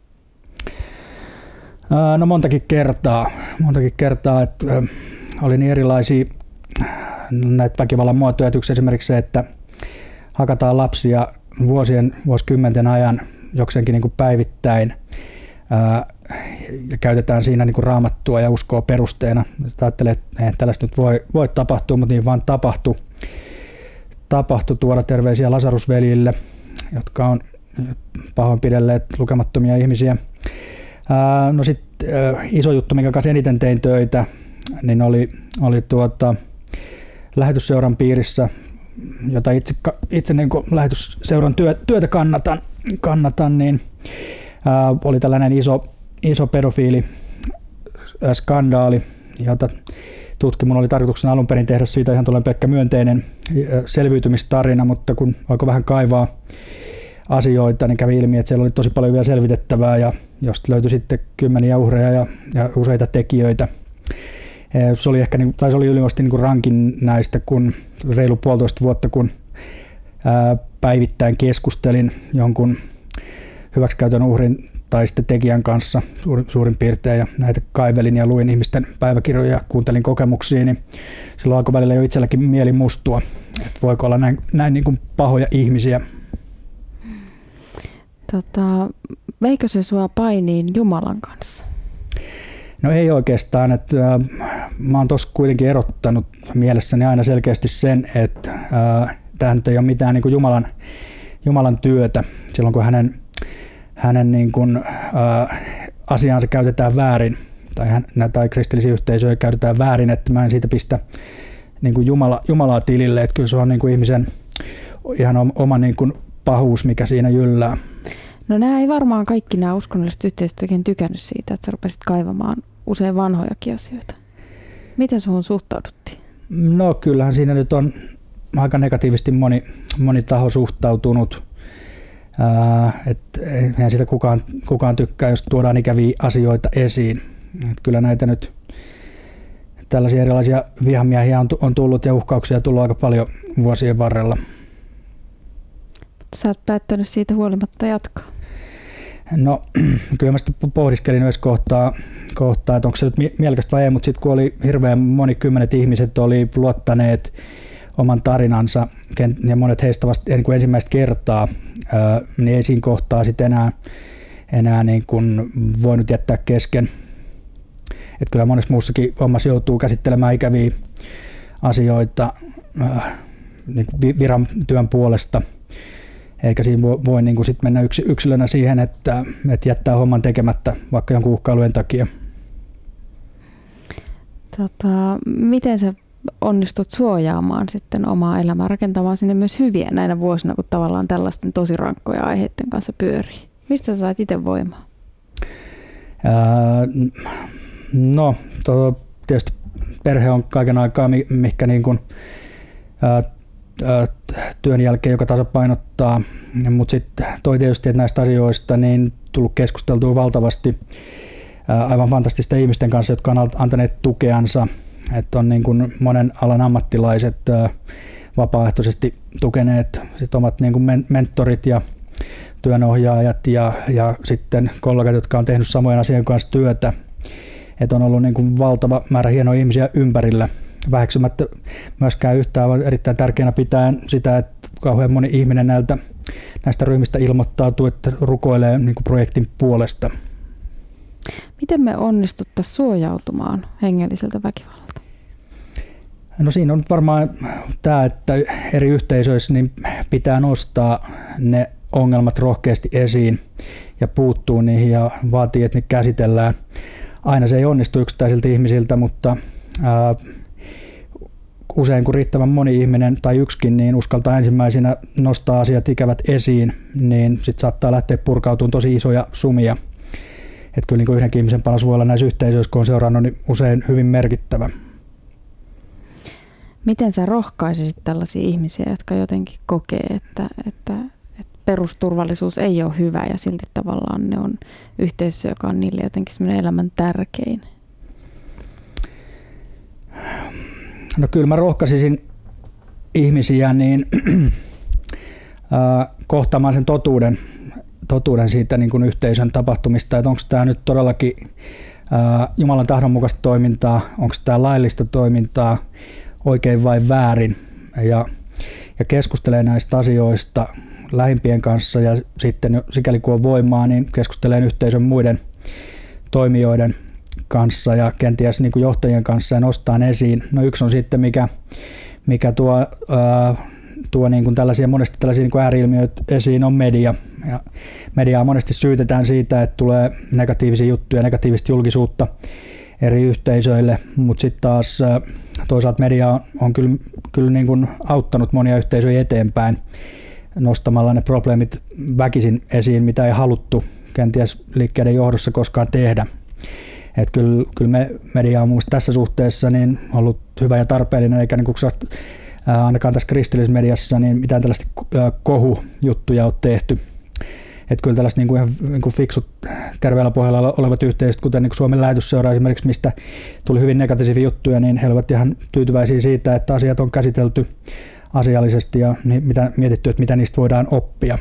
No montakin kertaa, montakin kertaa, että oli niin erilaisia näitä väkivallan muotoja. Yksi esimerkiksi se, että hakataan lapsia vuosien, vuosikymmenten ajan jokseenkin niin kuin päivittäin ää, ja käytetään siinä niin kuin raamattua ja uskoa perusteena. Ajattelee, että tällaista nyt voi, voi tapahtua, mutta niin vaan tapahtui. Tapahtui tuoda terveisiä Lasarusveljille, jotka on pahoinpidelleet lukemattomia ihmisiä. Ää, no sitten iso juttu, minkä kanssa eniten tein töitä, niin oli, oli tuota, lähetysseuran piirissä, jota itse, itse niin kuin lähetysseuran työ, työtä kannatan, kannatan niin ää, oli tällainen iso, iso pedofiili skandaali, jota tutki. Mun oli tarkoituksena alun perin tehdä siitä ihan tuollainen pelkkä myönteinen selviytymistarina, mutta kun alkoi vähän kaivaa asioita, niin kävi ilmi, että siellä oli tosi paljon vielä selvitettävää ja josta löytyi sitten kymmeniä uhreja ja, ja useita tekijöitä. Se oli ehkä, tai se oli ylivoimaisesti niin kuin rankin näistä, kun reilu puolitoista vuotta, kun ää, päivittäin keskustelin jonkun hyväksikäytön uhrin tai sitten tekijän kanssa suurin, suurin piirtein ja näitä kaivelin ja luin ihmisten päiväkirjoja ja kuuntelin kokemuksia, niin silloin alkoi välillä jo itselläkin mieli mustua, että voiko olla näin, näin niin kuin pahoja ihmisiä. Tota, veikö se sua painiin Jumalan kanssa? No ei oikeastaan, että äh, mä oon tuossa kuitenkin erottanut mielessäni aina selkeästi sen, että äh, tämä nyt ei ole mitään niin kuin Jumalan, Jumalan työtä silloin, kun hänen, hänen niin kuin, äh, asiaansa käytetään väärin tai, hän, tai kristillisiä yhteisöjä käytetään väärin, että mä en siitä pistä niin kuin Jumala, Jumalaa tilille, että kyllä se on niin kuin ihmisen ihan oma niin kuin pahuus, mikä siinä jyllää. No nämä ei varmaan kaikki nämä uskonnolliset yhteisöt oikein tykännyt siitä, että sä rupesit kaivamaan usein vanhojakin asioita. Miten suhun suhtauduttiin? No kyllähän siinä nyt on aika negatiivisesti moni, moni taho suhtautunut. Ää, et eihän sitä kukaan, kukaan tykkää, jos tuodaan ikäviä asioita esiin. Et kyllä näitä nyt tällaisia erilaisia vihamiehiä on, on tullut ja uhkauksia on tullut aika paljon vuosien varrella. Sä oot päättänyt siitä huolimatta jatkaa. No kyllä mä sitten pohdiskelin yhdessä kohtaa, kohtaa, että onko se nyt mielekästä vai ei, mutta sitten kun oli hirveän monikymmenet ihmiset oli luottaneet oman tarinansa ja monet heistä vasta niin kuin ensimmäistä kertaa, niin ei siinä kohtaa sitten enää, enää niin kuin voinut jättää kesken. Että kyllä monessa muussakin hommassa joutuu käsittelemään ikäviä asioita niin kuin viran työn puolesta. Eikä siinä voi, voi niin kuin sit mennä yks, yksilönä siihen, että, että jättää homman tekemättä vaikka jonkun uhkailujen takia. Tota, miten sä onnistut suojaamaan sitten omaa elämää, rakentamaan sinne myös hyviä näinä vuosina, kun tavallaan tällaisten tosi rankkoja aiheiden kanssa pyörii? Mistä sä saat itse voimaa? Ää, no, to, tietysti perhe on kaiken aikaa, mikä niin kuin, ää, työn jälkeen, joka tasapainottaa, mutta sitten toi tietysti, että näistä asioista niin tullut keskusteltua valtavasti aivan fantastisten ihmisten kanssa, jotka on antaneet tukeansa, että on niin kuin monen alan ammattilaiset vapaaehtoisesti tukeneet sit omat niin kuin mentorit ja työnohjaajat ja, ja sitten kollegat, jotka on tehnyt samojen asioiden kanssa työtä, että on ollut niin kuin valtava määrä hienoja ihmisiä ympärillä. Väheksymättä myöskään yhtään, vaan erittäin tärkeänä pitää sitä, että kauhean moni ihminen näiltä, näistä ryhmistä ilmoittautuu, että rukoilee niin kuin projektin puolesta. Miten me onnistuttaisiin suojautumaan hengelliseltä väkivallalta? No siinä on varmaan tämä, että eri yhteisöissä niin pitää nostaa ne ongelmat rohkeasti esiin ja puuttuu niihin ja vaatii, että ne käsitellään. Aina se ei onnistu yksittäisiltä ihmisiltä, mutta ää, usein kun riittävän moni ihminen tai yksikin niin uskaltaa ensimmäisenä nostaa asiat ikävät esiin, niin sitten saattaa lähteä purkautumaan tosi isoja sumia. Että kyllä niin yhdenkin ihmisen panos voi olla näissä yhteisöissä, kun on seurannut, niin usein hyvin merkittävä. Miten sä rohkaisisit tällaisia ihmisiä, jotka jotenkin kokee, että, että, että perusturvallisuus ei ole hyvä ja silti tavallaan ne on yhteisö, joka on niille jotenkin semmoinen elämän tärkein? No kyllä mä rohkaisisin ihmisiä niin, äh, kohtaamaan sen totuuden, totuuden siitä niin kuin yhteisön tapahtumista, että onko tämä nyt todellakin äh, Jumalan tahdonmukaista toimintaa, onko tämä laillista toimintaa, oikein vai väärin, ja, ja keskustelee näistä asioista lähimpien kanssa ja sitten sikäli kun on voimaa, niin keskustelee yhteisön muiden toimijoiden kanssa ja kenties niin kuin johtajien kanssa ja nostaa esiin. No yksi on sitten, mikä, mikä tuo, ää, tuo niin kuin tällaisia, monesti tällaisia niin kuin ääri-ilmiöitä esiin, on media. Ja mediaa monesti syytetään siitä, että tulee negatiivisia juttuja, negatiivista julkisuutta eri yhteisöille, mutta sitten taas ää, toisaalta media on, on kyllä, kyllä niin kuin auttanut monia yhteisöjä eteenpäin nostamalla ne probleemit väkisin esiin, mitä ei haluttu kenties liikkeiden johdossa koskaan tehdä. Että kyllä, kyllä me media on muista tässä suhteessa niin ollut hyvä ja tarpeellinen, eikä niin kuin ää, ainakaan tässä kristillisessä mediassa niin mitään tällaista ää, kohujuttuja ole tehty. Että kyllä tällaiset niin kuin ihan niin kuin fiksut terveellä pohjalla olevat yhteisöt, kuten niin kuin Suomen lähetysseura esimerkiksi, mistä tuli hyvin negatiivisia juttuja, niin he olivat ihan tyytyväisiä siitä, että asiat on käsitelty asiallisesti ja mitä, mietitty, että mitä niistä voidaan oppia.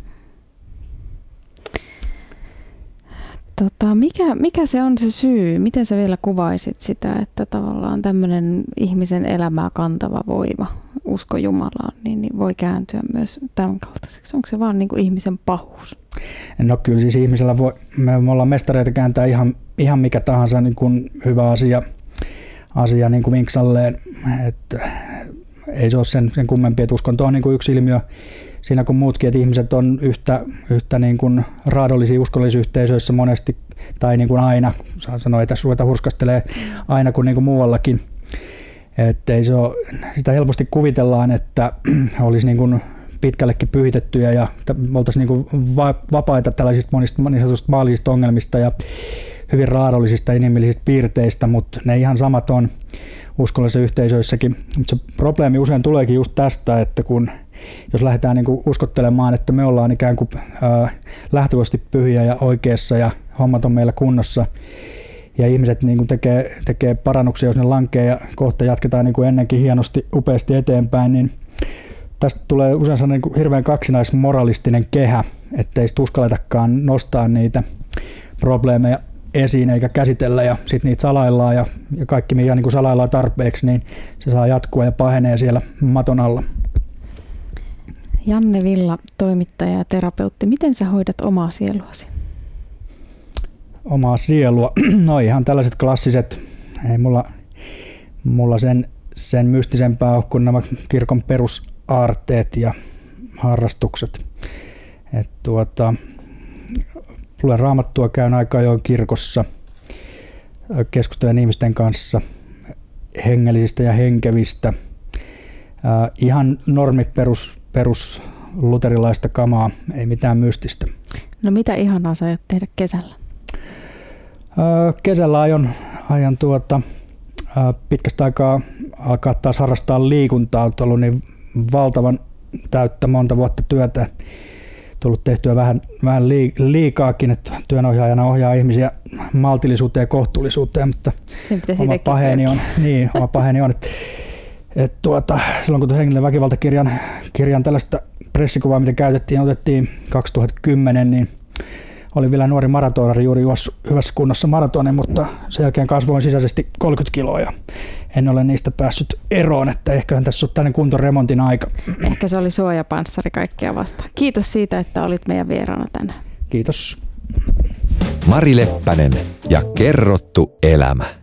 Tota, mikä, mikä se on se syy? Miten sä vielä kuvaisit sitä, että tavallaan tämmöinen ihmisen elämää kantava voima, usko Jumalaan, niin, niin voi kääntyä myös tämän kaltaiseksi? Onko se vaan niin kuin ihmisen pahuus? No kyllä siis ihmisellä voi, me, me ollaan mestareita kääntää ihan, ihan mikä tahansa niin kuin hyvä asia, asia niin kuin vinksalleen. Että ei se ole sen, sen kummempi, että uskonto on niin kuin yksi ilmiö siinä kuin muutkin, että ihmiset on yhtä, yhtä niin kuin raadollisia uskollisissa yhteisöissä monesti, tai niin kuin aina, sanoo, ei tässä ruveta hurskastelemaan aina kuin, niin kuin muuallakin. Että ei se ole, sitä helposti kuvitellaan, että olisi niin kuin pitkällekin pyhitettyjä ja oltaisiin niin kuin vapaita tällaisista monista niin sanotusta maallisista ongelmista ja hyvin raadollisista inhimillisistä piirteistä, mutta ne ihan samat on uskollisissa yhteisöissäkin. Mutta se probleemi usein tuleekin just tästä, että kun jos lähdetään niin kuin uskottelemaan, että me ollaan ikään kuin ää, lähtökohtaisesti pyhiä ja oikeassa ja hommat on meillä kunnossa ja ihmiset niin kuin tekee, tekee parannuksia, jos ne lankee ja kohta jatketaan niin kuin ennenkin hienosti, upeasti eteenpäin, niin tästä tulee usein sellainen niin kuin hirveän kaksinaismoralistinen kehä, ettei sitten uskalletakaan nostaa niitä probleemeja esiin eikä käsitellä ja sitten niitä salaillaan ja, ja kaikki mikä niin kuin salaillaan tarpeeksi, niin se saa jatkua ja pahenee siellä maton alla. Janne Villa, toimittaja ja terapeutti, miten sä hoidat omaa sieluasi? Omaa sielua? No ihan tällaiset klassiset, ei mulla, mulla sen, sen mystisempää ole kuin nämä kirkon perusaarteet ja harrastukset. Et tuota, luen raamattua, käyn aika ajoin kirkossa, keskustelen ihmisten kanssa hengellisistä ja henkevistä. Äh, ihan normit perus perus luterilaista kamaa, ei mitään mystistä. No mitä ihanaa sä aiot tehdä kesällä? Öö, kesällä aion, aion tuota, öö, pitkästä aikaa alkaa taas harrastaa liikuntaa. On ollut niin valtavan täyttä monta vuotta työtä. Tullut tehtyä vähän, vähän liikaakin, että työnohjaajana ohjaa ihmisiä maltillisuuteen ja kohtuullisuuteen, mutta oma paheeni on, niin, oma paheeni on, että Et tuota, silloin kun hengellinen väkivaltakirjan kirjan tällaista pressikuvaa, mitä käytettiin, otettiin kaksituhattakymmenen, niin olin vielä nuori maratonari, juuri juossut hyvässä kunnossa maratonin, mutta sen jälkeen kasvoin sisäisesti kolmekymmentä kiloa ja en ole niistä päässyt eroon, että ehköhän tässä ole tämmöinen kuntoremontin aika. Ehkä se oli suojapanssari kaikkea vastaan. Kiitos siitä, että olit meidän vieraana tänään. Kiitos. Mari Leppänen ja kerrottu elämä.